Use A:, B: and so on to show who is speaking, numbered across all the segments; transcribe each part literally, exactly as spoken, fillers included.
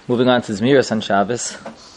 A: Moving on to Zmiros on Shabbos.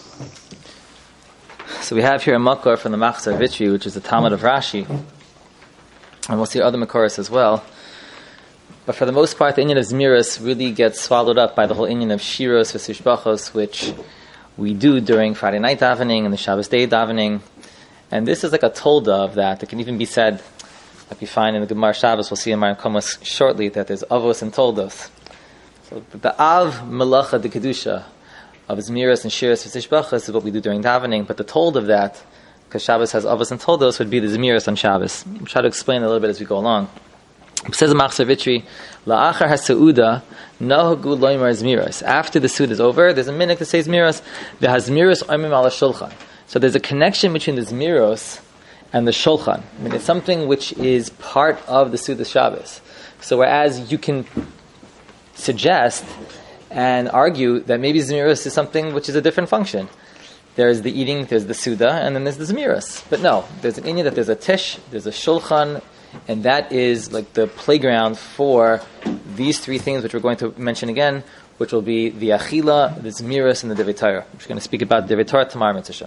A: So we have here a makor from the Machzor Vitri, which is the Talmud of Rashi, and we'll see other makoros as well. But for the most part, the inyan of Zmiros really gets swallowed up by the whole inyan of Shiros v'Sishbachos, which we do during Friday night davening and the Shabbos day davening. And this is like a tolda of that. It can even be said, like we find in the Gemara Shabbos, we'll see in Marim Komos shortly, that there's avos and toldos. So the av melacha de kedusha of Zmiros and Shiros v'Sishbachos is what we do during davening, but the told of that, because Shabbos has avos and toldos, would be the Zmiros on Shabbos. I'll try to explain a little bit as we go along. It says in Machzor Vitri, la'achar ha'seuda nahagu loymar Zmiros. After the suud is over, there's a minute to say Zmiros. The hazmiros oimim ala shulchan. So there's a connection between the Zmiros and the shulchan. I mean, it's something which is part of the suud of Shabbos. So whereas you can suggest and argue that maybe Zmiros is something which is a different function. There's the eating, there's the suda, and then there's the Zmiros. But no, there's an inyan that there's a tish, there's a shulchan, and that is like the playground for these three things, which we're going to mention again, which will be the achila, the Zmiros, and the Divrei Torah. We're going to speak about Divrei Torah tomorrow, Mitzvah.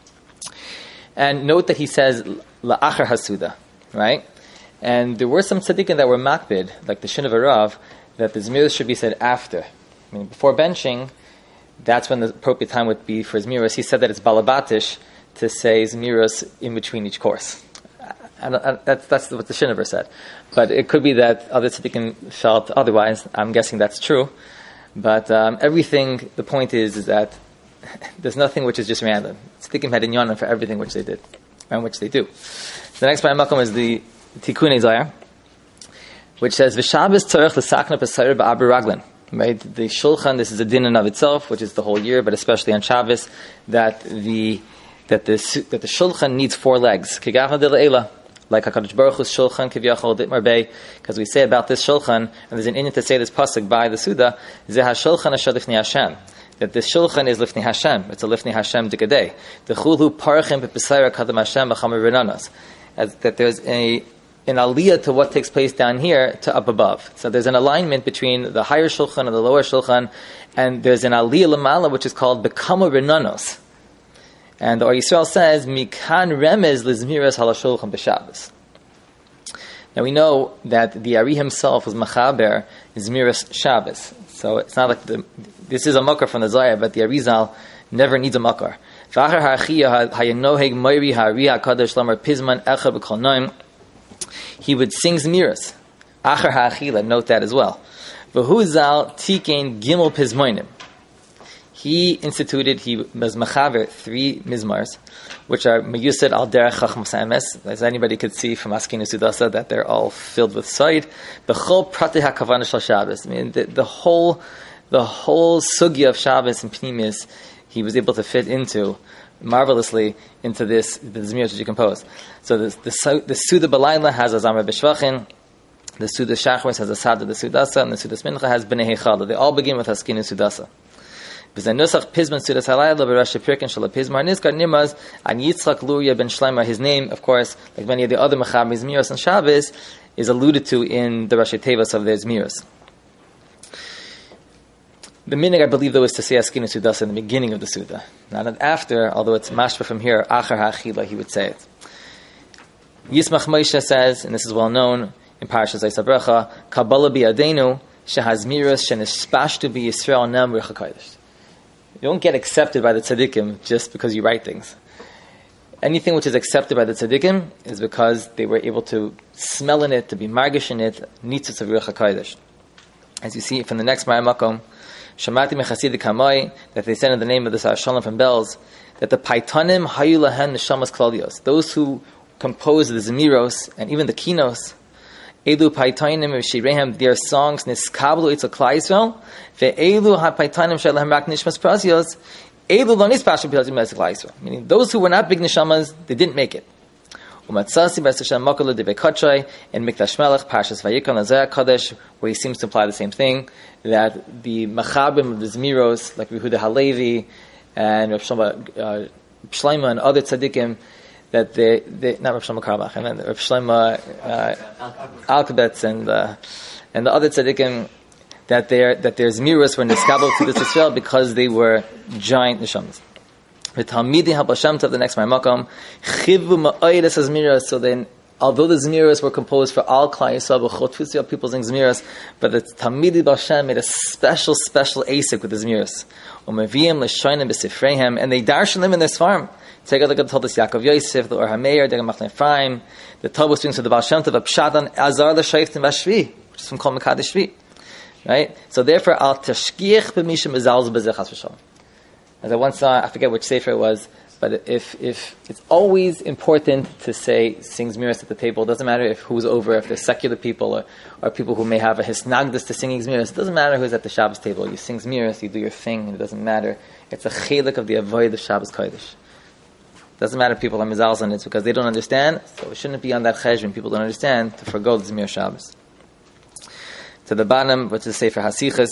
A: And note that he says la'achar hasuda, right? And there were some tzaddikim that were makbid, like the Shin of Arav, that the Zmiros should be said after. I mean, before benching, that's when the appropriate time would be for Zmiros. He said that it's balabatish to say Zmiros in between each course. And that's, that's what the Shinover said. But it could be that other tzaddikim felt otherwise. I'm guessing that's true. But um, everything, the point is, is that there's nothing which is just random. Tzaddikim had inyanim for everything which they did, and which they do. The next Marim Makom is the Tikkun Zayar, which says, V'Shabbos tzorech l'sakna b'sayir ba'aber raglan. Right? The Shulchan, this is a din in of itself, which is the whole year, but especially on Shabbos, that the that the that the Shulchan needs four legs. K'gavna de le'ela. Like HaKadosh Baruch Hu's Shulchan Kivyachol Ditmar Bey, because we say about this Shulchan, and there's an inyan to say this pasuk by the Suda, Zeh HaShulchan Asher Lifnei Hashem, that this Shulchan is Lifnei Hashem, it's a Lifnei Hashem Dikadei. The Chulu Parachim B'Pesayra Kadam Hashem B'Chamer Renanos, that there's a an aliyah to what takes place down here to up above. So there's an alignment between the higher Shulchan and the lower Shulchan, and there's an aliyah Lamala which is called B'Chamer Renanos. And the Or Yisrael says, Mikan remez lizmiras hala shulchan b'Shabbos. Now we know that the Ari himself was machaber zmiras Shabbos. So it's not like the, this is a makar from the Zayar, but the Arizal never needs a makar. V'achar ha'achiyah ha'yanoheg moiri ha'ari ha'kadosh lamar pizman echa b'kol noim. He would sing zmiras. Achar ha'achila, note that as well. V'hu zal tikein gimel pizmoinim. He instituted, he was machaver three mizmars, which are meyused al derech chachmas emes, as anybody could see from Askinu Sudasa, that they're all filled with soid. B'chol pratei hakavanah shel Shabbos. I mean, the, the whole, the whole sugya of Shabbos and Pnimis, he was able to fit into marvelously into this the zmiros which he composed. So the the, the Suda Balayla has a Zamar B'Shvachin, the Suda Shachris has a Sada the Sudasa, and the Suda Mincha has B'nei Hechala. They all begin with Askinu Sudasa. B'zanusach Pizman Sudas Halayla b'Rashi Pirkin Shala Pizmar Nizkar Nimaz and Yitzchak Luria ben Shleimer. His name, of course, like many of the other Mechaber Zmiros and Shabbos, is alluded to in the Rashi Tevas of their Zmiros. The minig, I believe, though, is to say Askinu Sudasa in the beginning of the Suda, not after. Although it's mashma from here, Achar Ha'achila, he would say it. Yismach Moshe says, and this is well known in Parashas Eisa Bracha, Kabbalah bi'adenu shehazmiros shenishpashtu b'Yisrael nam ruach hakodesh. You don't get accepted by the tzaddikim just because you write things. Anything which is accepted by the tzaddikim is because they were able to smell in it, to be margish in it, nitzutz of Ruach HaKodesh. As you see from the next Marim Makom, Shamati mechasidik hamoi, that they said in the name of the Sar Shalom from Belz, that the Paitanim hayu lahen neshamas klalios, those who compose the Zmiros and even the Kinos, Elu Paitainim Shirehem, their songs Niskablu Itzel Klal Yisrael, Ve'elu HaPaitainim Shalahem Rak Nishmas Prasios, Elu Lo Nispashim Pilatim Klal Yisrael. Meaning those who were not big neshamas, they didn't make it. Umatzasi B'Sashem Mokolu Devei Kotchay in Mikdash Melech Parshas Vayikon Lazeh Kadesh, where he seems to imply the same thing, that the Machabim of the Zmiros, like Yehuda Halevi and Rav Shlomo uh, and other tzaddikim, that they, they not Rav Shlomo Karbach, and then Rav Shlomo uh, Alkabetz and uh, and the other tzaddikim, that there that their Zmiros were niskabel to this Israel because they were giant neshamas. The Talmidi Habal Shem Tov, the next Makom, chivu ma'oides Zmiros. So then, although the Zmiros were composed for all Klal Yisrael, b'chot people sing Zmiros, but the Talmidi Baal Shem made a special, special asik with the Zmiros. Umaviyim l'shoinim b'sifreihem, and they darshan them in their svarim. Take a look at the Talmud Yaakov Yosef, the Or HaMeir, the Machlin Ephraim, the Talmud brings to the Baal Shem Tov, a pshadan azar l'shayftim b'shvi, which is from Kol Mekadesh Shvi. Right? So therefore, al tashkiach b'mishim ezalz b'zeh chas v'shalom. As I once saw, I forget which sefer it was, but if if it's always important to say sing Zmiros at the table, it doesn't matter if who's over, if they're secular people or, or people who may have a hisnagdus to singing Zmiros, it doesn't matter who's at the Shabbos table. You sing Zmiros, you do your thing, and it doesn't matter. It's a chelik of the avoid of Shabbos Kodesh. It doesn't matter if people are mizalz on it because they don't understand, so it shouldn't be on that chesed when people don't understand to forgo the Zmir Shabbos. To the bottom, which is Sefer Hasichas,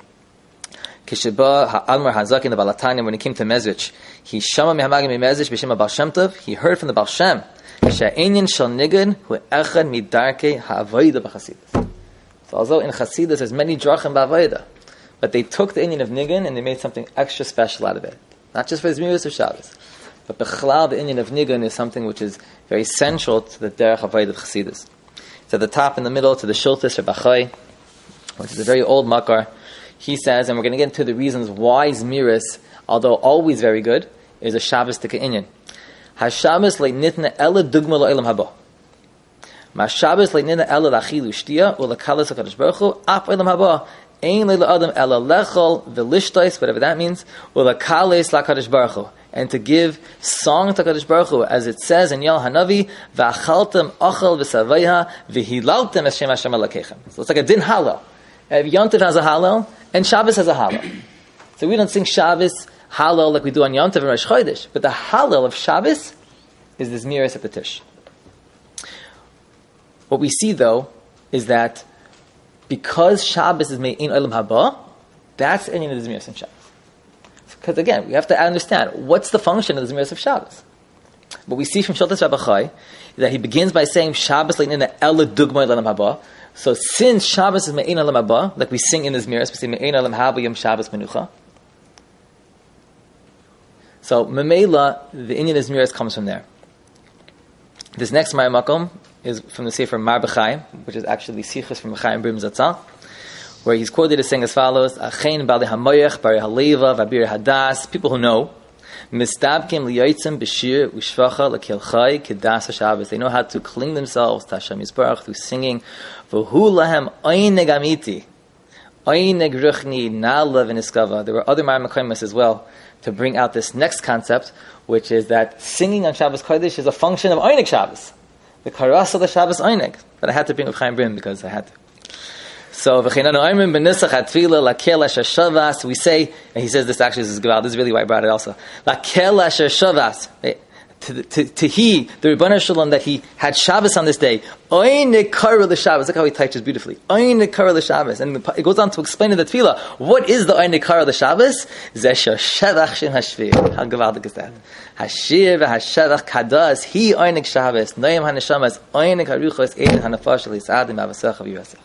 A: Kishba Ha'almar Hazakin the Balatanya, when he came to Mezrich, he shama mihamagim Mezrich b'shem Baal Shem Tov. He heard from the Baal Shem, she'enyan shel nigun hu echad midarkei ha'avoda b'chasidus. So although in Chasidus there's many drachim b'avoda, but they took the inyan of nigun and they made something extra special out of it. Not just for Zmiros or Shabbos, but b'chlal the inyan of nigun is something which is very central to the derech avoda of Chasidus. To the top in the middle, to the Shultis or Bachai, which is a very old makar, he says, and we're going to get into the reasons why Zmiris, although always very good, is a Shabbos tika inyan. HaShabbos le'nitna ela dugma lo'elam haba. Ma Shabbos le'nitna ela l'achilu shtia u'l'kalas HaKadosh Baruch Hu af olam haba ein le'la'adam ela lechol v'lishtais, whatever that means, u'l'kales l'HaKadosh Baruch Hu, and to give song to HaKadosh Baruch Hu, as it says in Yal Hanavi, v'achaltem achal v'savayha v'hilaltem es Shem Hashem alakechem. So it's like a din halal. Yontif has a Hallel, and Shabbos has a Hallel. So we don't sing Shabbos Hallel like we do on Yontif and Rosh Chodesh, but the Hallel of Shabbos is the Zmiris at the Tish. What we see, though, is that because Shabbos is made in Olam Haba, that's any of the Zmiris in Shabbos. Because again, we have to understand, what's the function of the Zmiris of Shabbos? What we see from Shultis Rabbi Chai is that he begins by saying Shabbos le'nina ela dugma Olam Haba. So since Shabbos is Me'ein Olam Haba, like we sing in the Zmiris, we say Me'ein Olam Haba Yom Shabbos Menucha. So Memela, the Inyan of Zmiris comes from there. This next Ma'ay Makom is from the Sefer Mar B'Chaim, which is actually Sichos from B'Chaim Brim Zatzal, where he's quoted as saying as follows: Achein Bali Hamoyach, Bari Haleva, Vabir Hadas, people who know, Mistabkim liyotzim b'shir u'shvacha l'kelchai kedas haShabbos. They know how to cling themselves to Hashem Yisbarach through singing. V'hu lahem oineg amiti, oineg ruchni na'la v'niskava. There were other Ma'amakaimas as well to bring out this next concept, which is that singing on Shabbos Kodesh is a function of oineg Shabbos, the karas of the Shabbos oineg. But I had to bring up Chaim Brim because I had to. So we say, and he says this actually, this is Gaval, this is really why I brought it also. To, to, to he, the Rebbeinu Shalom, that he had Shabbos on this day. Oine kara l'Shabbos. Look how he touches beautifully. Oine kara l'Shabbos. And it goes on to explain in the Tefillah, what is the Oine kara l'Shabbos? Zesha shevach shin hashvir. How gavaldik is that? Hashir v'hashevach kadas. He oine Shabbos. Noyim hanashamas. Oine karuchos eidin hanafash l'yisadim avasach aviyasach.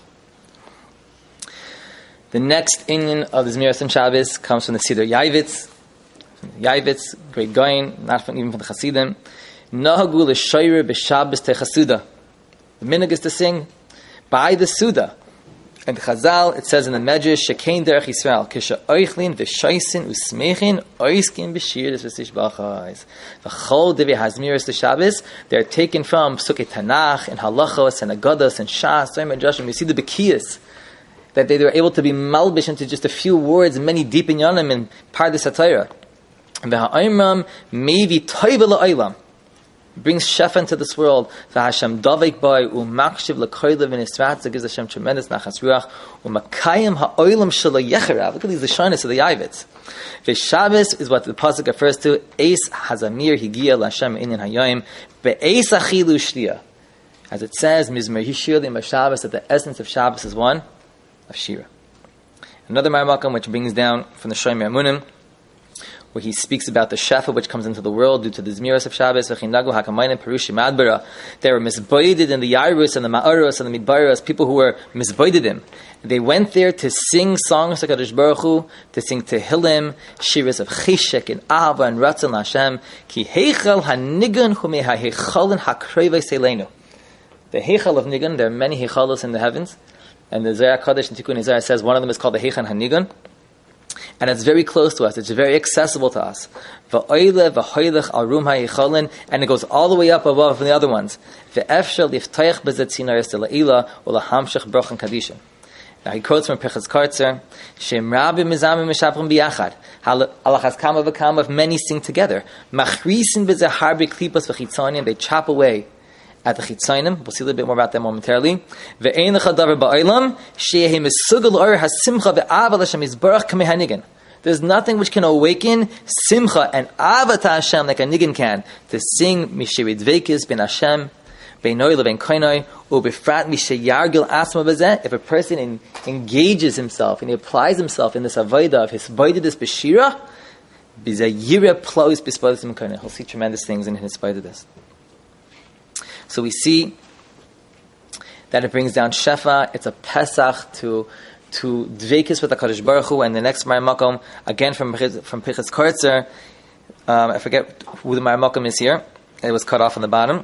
A: The next inyan of the Zmiras and Shabbos comes from the Siddur Yavitz. Yavitz, great Goyin, not from, even from the Hasidim. Nahagu l'shoyre b'Shabbos techasuda. The minhag is to sing by the Suda. And Chazal, it says in the Medrash, Shekein derech Yisrael, kisha oichlin v'shoisin usmechin oiskin b'shiris v'sishbachais. V'chol devei hazmiris l'Shabbos, they're taken from Psukei Tanakh and Halachos and Agados and Shas, Zohar and Joshua. You see the Bekiyas, that they were able to be malbish into just a few words, many deep in Yonim and Pardes HaTorah. V'ha'imram mevi toiva la'olam, brings Shefa into this world. V'Hashem davek by u'makshiv l'koylev v'nisratz, that gives Hashem tremendous nachas ruach. U'makayim ha'olam shelo yecherav. Look at these Lashonis of the Yavitz. V'Shabbos is what the pasuk refers to. Eis hazamir higia l'Hashem inyan hayoim be'eis achilu shtia. As it says, Mizmer hishir l'im Shabbos, that the essence of Shabbos is one of Shira. Another Ma'amakam which brings down from the Shomer Amunim, where he speaks about the shefa which comes into the world due to the Zmiros of Shabbos. They were misboided in the Yairus and the Ma'aros and the Midbaros, people who were misboidedim. They went there to sing songs to Kadosh Baruch Hu, to sing Tehillim, shiras of Cheshek and Ahava and Ratzon Hashem. Ki heichal hanigun humei ha'heichalin ha'krevei selenu. The heichal of Nigun, there are many heichalos in the heavens, and the Zohar Kodesh and Tikkun Zohar says one of them is called the Heichan Hanigun, and it's very close to us. It's very accessible to us. Va'oile v'hoylech arum ha'heichalin, and it goes all the way up above from the other ones. Ve'efshel liftoich bezet tzinaris dela'ila u'lahamshech brochen kadisha. Now he quotes from Pinchas Kartzer, Shem Rabbi Mizamim Mishaprim Biyachad. Alachas Kama v'Kama, if many sing together. Machrisin b'zeh harbi klipos v'chitzonim, they chop away at the chitzonim. We'll see a little bit more about them momentarily. Ve'ein lecha davar ba'olam, she'ehi mesugal or hasimcha ve'ava l'Hashem yizbarach kamei hanigan. There's nothing which can awaken simcha and ava to Hashem like a nigan can, to sing mishiri dveikis ben Hashem, Beinoi levein koinoi, ubefrat mishayargil asma bezeh. If a person in, engages himself and he applies himself in this avodah of his avodah, this beshira, bizayira plos bispadim koinoi. He'll see tremendous things in his avodah this. So we see that it brings down shefa. It's a pesach to to dveikis with the Kadosh Baruch Hu. And the next Mar Makom, again from from Pinchas Kartzer, um, I forget who the Mar Makom is here. It was cut off on the bottom.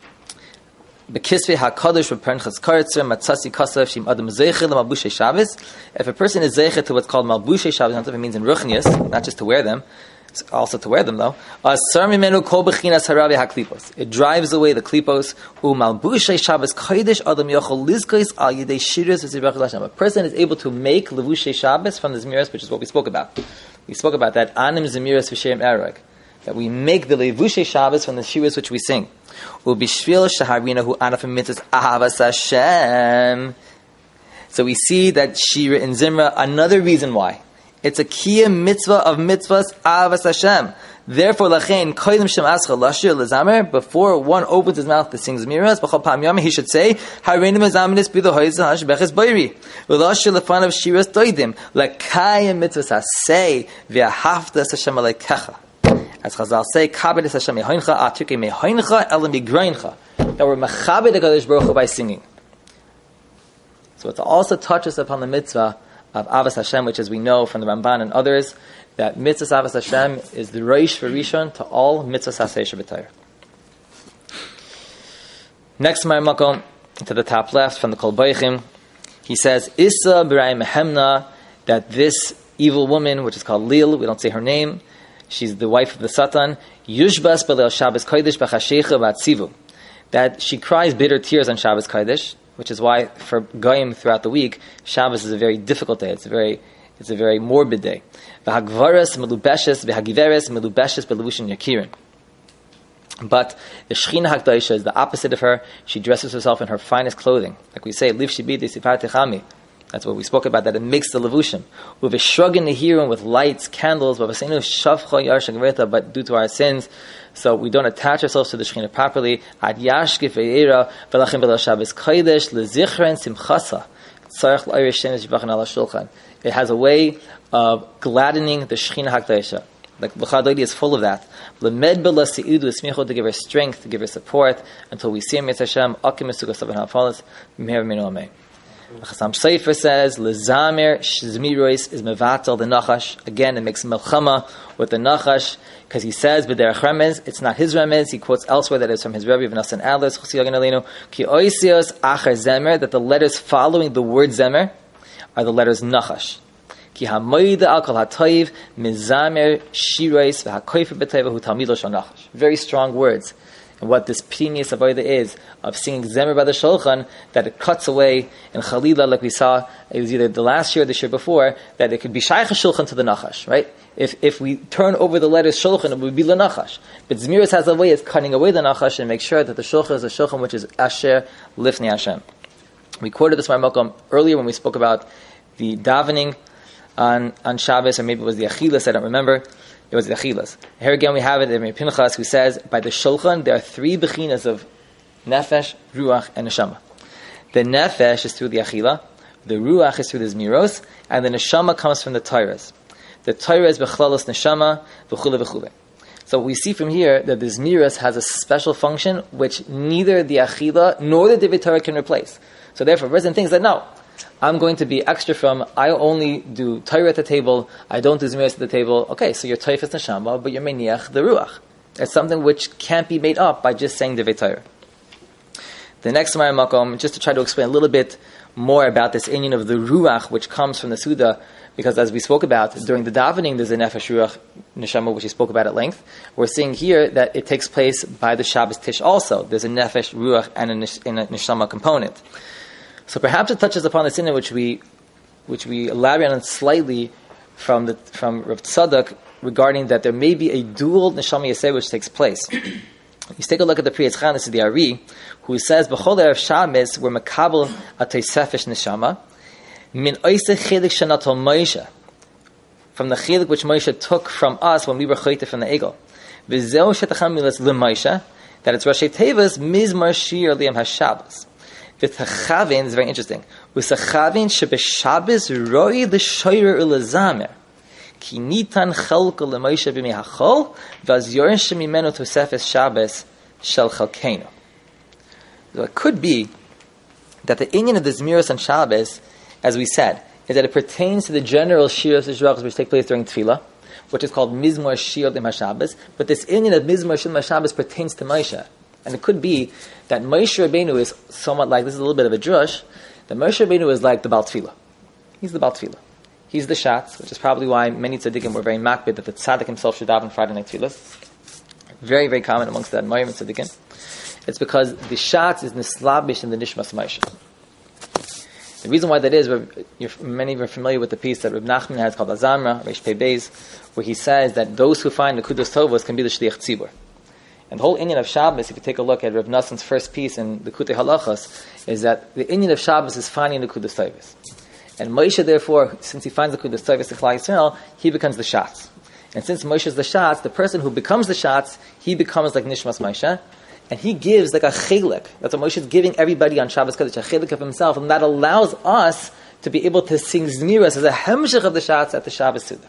A: Bekisvei HaKadosh v'Pinchas Kartzer Matzasi Kasav Shim Adam Zeichel Malbushay Shabbos. If a person is zeichel to what's called Malbushay Shabbos, not if it means in Ruchnius, not just to wear them, it's also to wear them though. Asar mimenu kol bechinas haravi haklipos. It drives away the klipos. U Malbushay Shabbos Kodesh Adam Yochol Lizkos Al Yidei Shiras V'Zibach Hashem. A person is able to make Levushay Shabbos from the Zmiros, which is what we spoke about. We spoke about that Anim Zmiros V'Shem Erag, that we make the Levushay Shabbos from the shiras which we sing. Ubishvil shaharina hu anafim mitzvahs ahavas Hashem. So we see that Shira in Zimra, another reason why. It's a kiyah mitzvah of mitzvahs ahavas Hashem. Therefore, lachein koydim shem ascha lashir lezamer. Before one opens his mouth to sing zmiras, b'chol pam yom he should say hareinu mezaminus b'do hoyzah hash beches boiri v'lashir lefanav shiras doidim lakayim mitzvahs hasei v'ahavtas Hashem alekecha. As Chazal say, Kabed es Hashem mehoincha, atuke mehoincha, elam migraincha. That we're mechabed HaKadosh Baruch Hu by singing. So it also touches upon the mitzvah of Avas Hashem, which as we know from the Ramban and others, that mitzvah Avas Hashem is the Reish for Rishon to all mitzvahs HaSeish B'Torah. Next, Mar Makom, to the top left from the Kol Boichim, he says, Issa b'rai mehemna, that this evil woman, which is called Lil, we don't say her name, she's the wife of the Satan. Yushbas b'leil Shabbos Kodesh b'chashecha v'atzivu. That she cries bitter tears on Shabbos Kodesh, which is why for Goyim throughout the week, Shabbos is a very difficult day. It's a very, it's a very morbid day. V'hagvaras melubeshes v'hagiveres melubeshes b'levushin yakirin. But the Shechina Hakdaisha is the opposite of her. She dresses herself in her finest clothing, like we say, liv shibidi sifar techami. That's what we spoke about, that it makes the levushim. With a shrug in the hearing, with lights, candles, but due to our sins, so we don't attach ourselves to the Shekhinah properly. It has a way of gladdening the Shekhinah HaKdaisha. Like L'chadodi is full of that. L'med b'la se'idu esmicho, to give her strength, to give her support, until we see him, Yetz Hashem, akim esugas avon ha'falas, m'her minu amei. The Chasam Sofer says, Lezamer Shzmirois is mevatel the Nachash. Again, it makes melchama with the Nachash, because he says, B'derech remez, it's not his remez. He quotes elsewhere that it's from his Rebbe, V'nasan Adler, Chusi Yagen Aleinu, Ki oisios achar zemer, that the letters following the word zemer are the letters Nachash. Ki hamoyde al kol hatoiv, mizamer shirois, v'hakoifer b'teva hu talmido shal Nachash. Very strong words. And what this pinius avodah is, of singing Zemer by the Shulchan, that it cuts away, and Chalila, like we saw, it was either the last year or this year before, that it could be Shaykh Shulchan to the Nachash, right? If if we turn over the letters Shulchan, it would be the Nachash. But Zmiris has a way of cutting away the Nachash and make sure that the Shulchan is a Shulchan which is Asher Lifnei Hashem. We quoted this Mar Makom earlier when we spoke about the davening on, on Shabbos, or maybe it was the Achilas, I don't remember. It was the Achilas. Here again we have it in Pinchas, who says, by the Shulchan, there are three bechinas of Nefesh, Ruach, and Neshama. The Nefesh is through the Achila, the Ruach is through the Zmiros, and the Neshama comes from the Torahs. The Torah is bechlalos neshama v'chule v'chule. So we see from here that the Zmiras has a special function which neither the Achila nor the Divrei Torah can replace. So therefore, a person thinks that no, I'm going to be extra from, I only do Torah at the table, I don't do Zmiras at the table. Okay, so you're Toifes Neshama, but you're Meniach the Ruach. It's something which can't be made up by just saying Divrei Torah. The next Gemara Makom, just to try to explain a little bit more about this inyan of the Ruach, which comes from the Suda, because as we spoke about, during the davening, there's a Nefesh Ruach Neshama, which we spoke about at length. We're seeing here that it takes place by the Shabbos Tish also. There's a Nefesh Ruach and a, Nesh- and a Neshama component. So perhaps it touches upon this inyan which we which we elaborate on slightly from the from Rav Tzadok regarding that there may be a dual Neshama Yaseh which takes place. You take a look at the Pri Etz Chaim, this is the Ari, who says, B'chol Erev Shabbos, we're makabel a Tosefesh Neshama, min oiseh chelik shenatol Moshe, from the chelik which Moshe took from us when we were chayte from the Egel. V'zeu shetacham milas l'Moshe, that it's Rashi Tevas mizmar shir liam haShabbos. V'tachavin, is very interesting, v'tachavin shebeshabbos roi l'shoyer u'lezamer, ki nitan chalko l'Moshe b'mei hachol, v'az yorsh mimenu Tosefes Shabbos shel chalkeinu. So it could be that the inyan of the Zmiros on Shabbos, as we said, is that it pertains to the general Shiras Yisrael which take place during Tefillah, which is called Mizmor Shir Lim HaShabbos, but this inyan of Mizmor Shir Lim HaShabbos pertains to Moshe. And it could be that Moshe Rabbeinu is somewhat like, this is a little bit of a drush, that Moshe Rabbeinu is like the Baal Tefillah. He's the Baal Tefillah. He's the Shatz, which is probably why many tzaddikim were very makbid that the tzaddik himself should daven Friday night Tefillah. Very, very common amongst the Admorim and tzaddikim. It's because the Shatz is nislabish in the Nishmas Moshe. The reason why that is, you're, many of you are familiar with the piece that Reb Nachman has called Azamra, Reish Pei Beis, where he says that those who find the Kudos Tovos can be the Shliach Tzibur. And the whole inyan of Shabbos, if you take a look at Reb Nassan's first piece in the Kutei Halachos, is that the inyan of Shabbos is finding the Kudos Tovos. And Moshe, therefore, since he finds the Kudos Tovos in Klal Yisrael, he becomes the Shatz. And since Moshe is the Shatz, the person who becomes the Shatz, he becomes like Nishmas Moshe. And he gives like a chelik. That's what Moshe is giving everybody on Shabbos Kodesh, a chelik of himself. And that allows us to be able to sing Zmiras as a hemshech of the Shatz at the Shabbos Suda.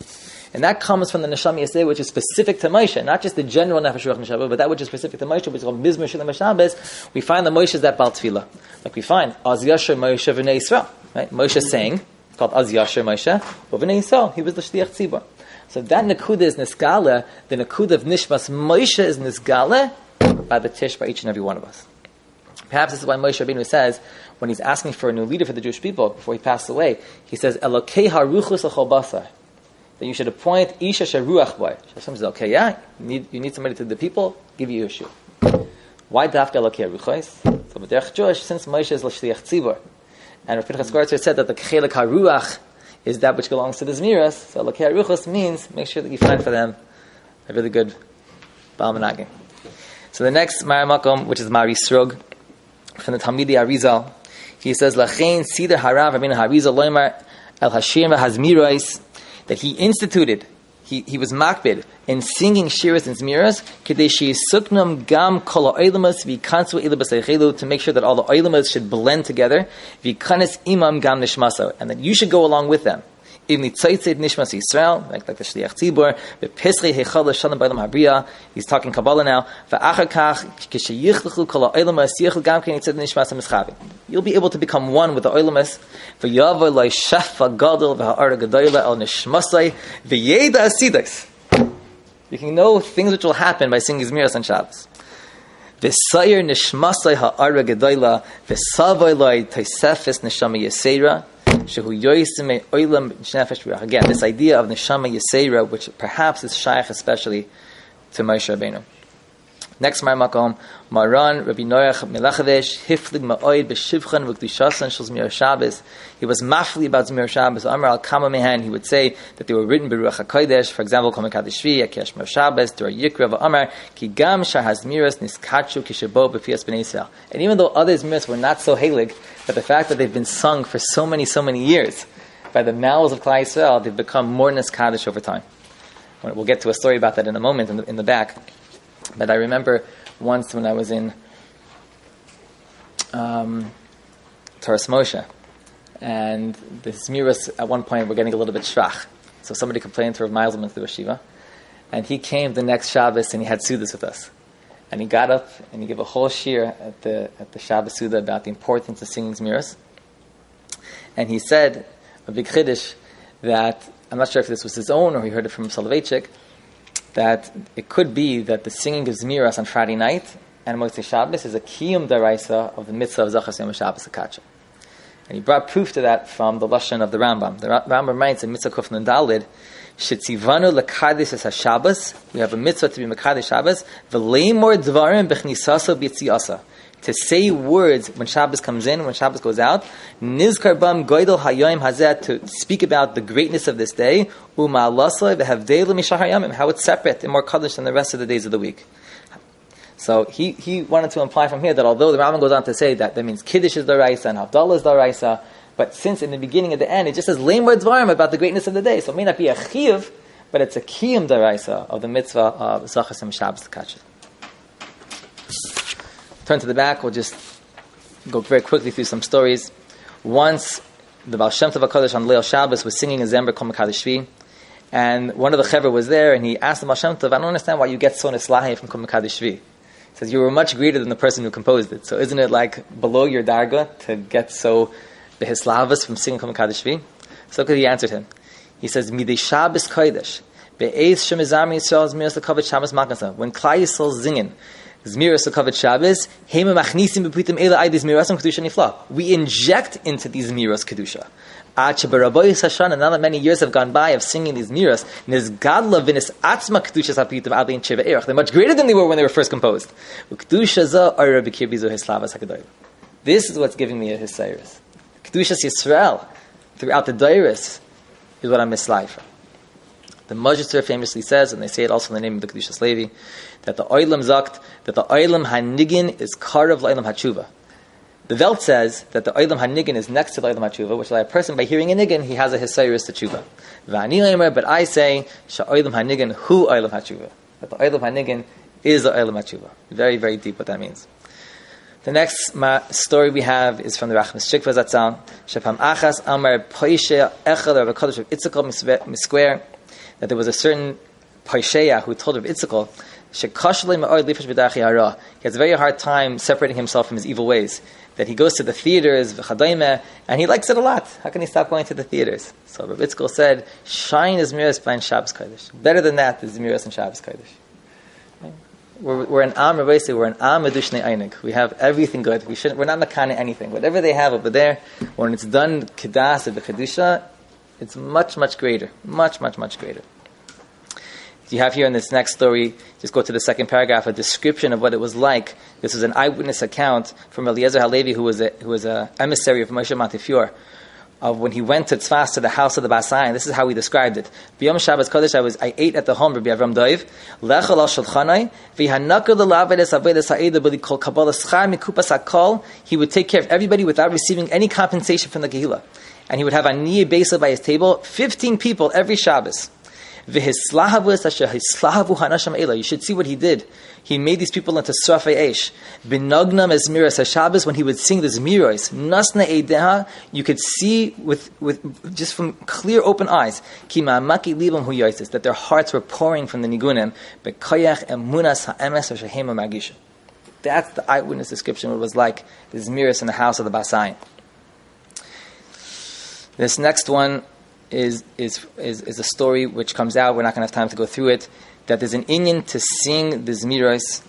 A: And that comes from the Neshama Yaseh, which is specific to Moshe. Not just the general Nefesh Ruach Neshama, but that which is specific to Moshe, which is called Mizmor Shel Shabbos. We find that Moshe is that Baal Tefillah. Like we find, Az Yasher Moshe V'nei Yisrael. Right? Moshe sang, it's called Az Yasher Moshe, but V'nei Yisrael, he was the Shliach Tzibur. So that Nakuda is Niskale, the Nakuda of Nishmas Moshe is Niskale, by the Tish, by each and every one of us. Perhaps this is why Moshe Rabbeinu says, when he's asking for a new leader for the Jewish people, before he passed away, he says, Elokei haruchus l'chol basar, that you should appoint Isha Sharuach boy. Hashem says, okay, yeah, you need, you need somebody to the people, give you Yeshua. Why dafka Elokei haruchos? So, but derech Jewish, since Moshe is l'shliach tzibur, and Rav Pinchas Goretzer said that the Chelik haruach is that which belongs to the Zmiras, so Elokei haruchos means, make sure that you find for them a really good Baal Menagim. So the next Maramakom, which is Mari Srug, from the Talmidei Arizal, he says, Lachein Sider Harav Rabbeinu Harizal Loimar El Hashir Hazmirais, that he instituted, he, he was makbid in singing shiras and zmiras, Kadeshi Suknam Gam Kol Oilamas Vikansu Ilabas Eichelu, to make sure that all the Oilamas should blend together, Vikanis Imam Gam Nishmaso, and that you should go along with them. Even the Tzaitzid Nishmas Yisrael, like, like the Shliach Tzibur, the Pesri Heichal Shalom B'Olam Habriya, he's talking Kabbalah now, V'achar Kach, Kishayichlechu Kol HaOlamas, Yichel Gam Ken Yitzad Nishmas HaMischavi. You'll be able to become one with the Olamas, V'yavo Loi Shafa Gadol, V'ha'ara Gadoyla El Nishmasai, V'yeda Asidas. You can know things which will happen by singing Zmiras on Shabbos. V'sayer Nishmasai Ha'ara Gadoyla, V'savoy Loi Tosefes Neshama Yesera, Again, this idea of Neshama Yesera, which perhaps is shaykh especially to Moshe Rabbeinu. Next Maramakom, Maran Rabbi Noach Melachadesh Hiflig Ma'oid B'Shivchan V'Kdushasan Shel Zmir Shabbos. He was mafli about Zmir Shabbos. Amar Al Kama Mehan, he would say that they were written B'Ruach HaKodesh. For example, Kol Mekadesh Shvi, Yakesh Mir Shabbos, Dura Yikra V'Amar Ki Gam Shar HaZmiras Niskachu Kishabo B'Fias B'nei Yisrael. And even though other Zmiras were not so halig, but the fact that they've been sung for so many, so many years by the mouths of Klal Yisrael, they've become more Niskadesh over time. We'll get to a story about that in a moment in the, in the back. But I remember once when I was in um, Taras Moshe, and the Zmiras at one point were getting a little bit shvach. So somebody complained to Rav Meiselman through a shiva, and he came the next Shabbos and he had Sudas with us. And he got up and he gave a whole shir at the at the Shabbos Suda about the importance of singing Zmiros. And he said, a big chiddush, that, I'm not sure if this was his own or he heard it from Soloveitchik, that it could be that the singing of Zmiros on Friday night and Motzei Shabbos is a kiyum daraisa of the mitzvah of Zachas Yom Shabbos Akacha. And he brought proof to that from the lashon of the Rambam. The Rambam writes in Mitzvah Kuf Nun Daled, Shetzivanu lekadis es haShabbos. We have a mitzvah to be mekadesh Shabbos. V'leimor dvarim b'chnisasa b'yitziasa. To say words when Shabbos comes in, when Shabbos goes out. Nizkar bam goydel hayoim hazeh, to speak about the greatness of this day. U'ma'alasai v'havdei l'mishar hayamim, how it's separate and more kaddish than the rest of the days of the week. So he, he wanted to imply from here that although the Rambam goes on to say that that means Kiddush is Daraisa and Havdalah is Daraisa, but since in the beginning and the end it just says Leimor Dvarim about the greatness of the day, so it may not be a Chiyuv, but it's a Kiyum Daraisa of the mitzvah of Zachas Yom Shabbos Kacha. Turn to the back, we'll just go very quickly through some stories. Once the Baal Shem Tov HaKadosh on Leil Shabbos was singing a Zember Kol Mekadesh Shvi, and one of the Chevra was there and he asked the Baal Shem Tov, I don't understand why you get so nislahi from Kol Mekadesh Shvi. He says, you were much greater than the person who composed it. So isn't it like below your darga to get so behislavas from singing Kol Mekadesh Shvi? So he answered him. He says, Midei Shabbos Kodesh, be'ez shemizami Yisrael Zmiras l'kavod Shabbos maknasa. When Klal Yisrael is singing Zmiras l'kavod Shabbos, heima machnisim b'pitim eila aydis Zmiras kedusha nifla. We inject into these Zmiras kedusha. And now that many years have gone by of singing these miras, they're much greater than they were when they were first composed. This is what's giving me a Hisairis. Kedushas Yisrael throughout the Dairis is what I'm mislaifer. The Major famously says, and they say it also in the name of the Kedushas Levi, that the Oilam Zakt, that the Oilam Hanigin is Karav L'Oilam HaTshuva. The Welt says that the Oilam HaNigin is next to the Oilam HaTshuva, which is like a person, by hearing a Nigin, he has a Hisairis to Tshuva. But I say, Sha'oilam HaNigin hu Oilam HaTshuva. That the Oilam HaNigin is the Oilam HaTshuva. Very, very deep what that means. The next ma- story we have is from the Rachmas Shikva Zatzal. Shepam Achas Amar Poishea Echel Rav HaKadosh of Itzchak Miskwer, that there was a certain Poishea who told Rav Itzchak, he has a very hard time separating himself from his evil ways. That he goes to the theaters, and he likes it a lot. How can he stop going to the theaters? So Rav Itzchak said, shine is Zmiras by Shabbos Kodesh. Better than that is Zmiras and Shabbos Kodesh. We're, we're an Am Ravesi, we're an Am Medushnei Einig. We have everything good. We shouldn't, we're not makana anything. Whatever they have over there, when it's done Kedas at the Kedusha, it's much, much greater. Much, much, much greater. You have here in this next story, just go to the second paragraph, a description of what it was like. This is an eyewitness account from Eliezer Halevi, who was a who was a emissary of Moshe Montefiore, of when he went to Tzfas, to the house of the Basayan. This is how he described it. B'yom Shabbos Kodesh, I was I ate at the home of Rabbi Avram Doiv. Lechol al shulchanai v'hanakol l'lavedes avedes ha'eda b'li kol kabbalah schar mikupas hakol. He would take care of everybody without receiving any compensation from the Kehillah, and he would have aniyeh beisa by his table, fifteen people every Shabbos. You should see what he did. He made these people into Srafei Eish. B'nagna mezmiras haShabbos, when he would sing the Zmiros, Nasna Eideha, you could see with, with just from clear open eyes, Ki ma'amaki libam hu yotzes, that their hearts were pouring from the Nigunim, B'koyach emunas ha'emes ha'shehema magisha. That's the eyewitness description of what it was like, the Zmiros in the house of the Basayin. This next one Is, is is is a story which comes out. We're not going to have time to go through it. That there's an inyan to sing the Zmiros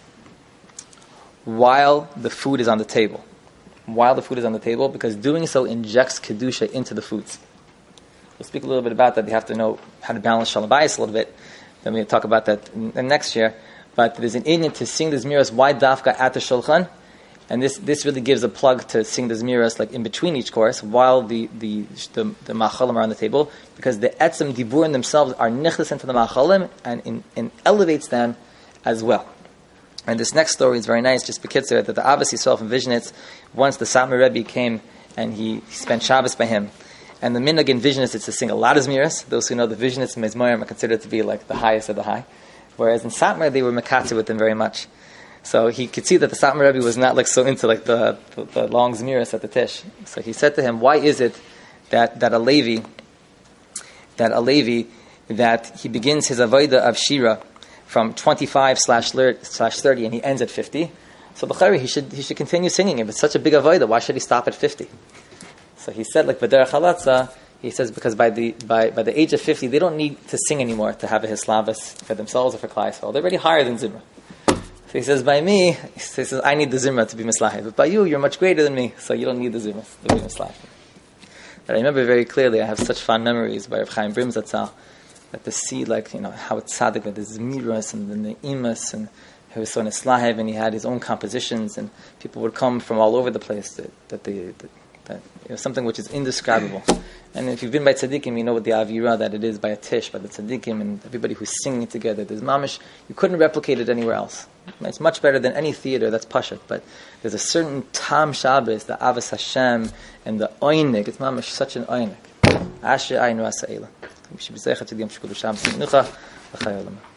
A: while the food is on the table, while the food is on the table, because doing so injects kedusha into the foods. We'll speak a little bit about that. You have to know how to balance shalom bayis a little bit. Then we'll talk about that in, in next year. But there's an inyan to sing the Zmiros why dafka at the shulchan. And this, this really gives a plug to sing the Zmiros like in between each course while the the the, the machalim are on the table, because the etzem diburim themselves are nichlas into the machalim and, in, and elevates them as well. And this next story is very nice, just bekitzer, that the Abbas Yisrael from Vizhnitz, once the Satmar Rebbe came and he, he spent Shabbos by him. And the minhag in Vizhnitz is to sing a lot of Zmiros. Those who know the Vizhnitz mezmorim are considered to be like the highest of the high. Whereas in Satmar they were mekatzer with them very much. So he could see that the Satmar Rebbe was not like so into like the, the, the long Zmiros at the Tish. So he said to him, why is it that, that a Levi, that a Levi that he begins his avodah of shira from twenty-five slash thirty, and he ends at fifty. So b'chari, he should he should continue singing. If it's such a big avodah, why should he stop at fifty? So he said, like b'derech halatza, he says because by the by by the age of fifty, they don't need to sing anymore to have a hislavas for themselves or for Klal Yisrael. They're already higher than Zimra. So he says, by me, he says, I need the Zimra to be mislahi. But by you, you're much greater than me, so you don't need the Zimra to be mislahi. But I remember very clearly, I have such fond memories by Rav Chaim Brim Zatzal, that to see, like, you know, how it's tzaddik with the Zmiras and the Ne'imas, and he was so nislahiv, and he had his own compositions, and people would come from all over the place, that, that they... That, That, you know, something which is indescribable. And if you've been by tzaddikim, you know what the avira that it is by a tish, by the tzaddikim, and everybody who's singing together. There's mamish, you couldn't replicate it anywhere else. It's much better than any theater, that's pashat, but there's a certain tam Shabbos, the avas Hashem, and the oynik, it's mamish such an oynik. Asher aynu asa'ela. We should be zeichat to the Yom Shekudu Sham Sinucha, l'chai olam.